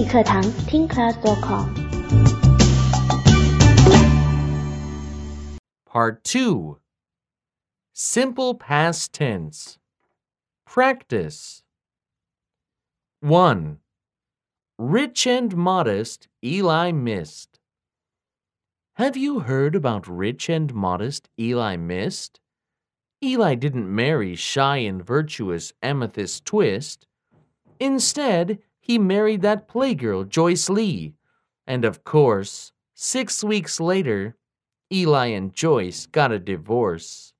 语课堂听 class.com Part 2. Simple past tense. Practice. 1. Rich and modest Eli missed. Have you heard about rich and modest Eli missed? Eli didn't marry shy and virtuous Amethyst Twist. Instead, he married that playgirl Joyce Lee. And of course, 6 weeks later, Eli and Joyce got a divorce.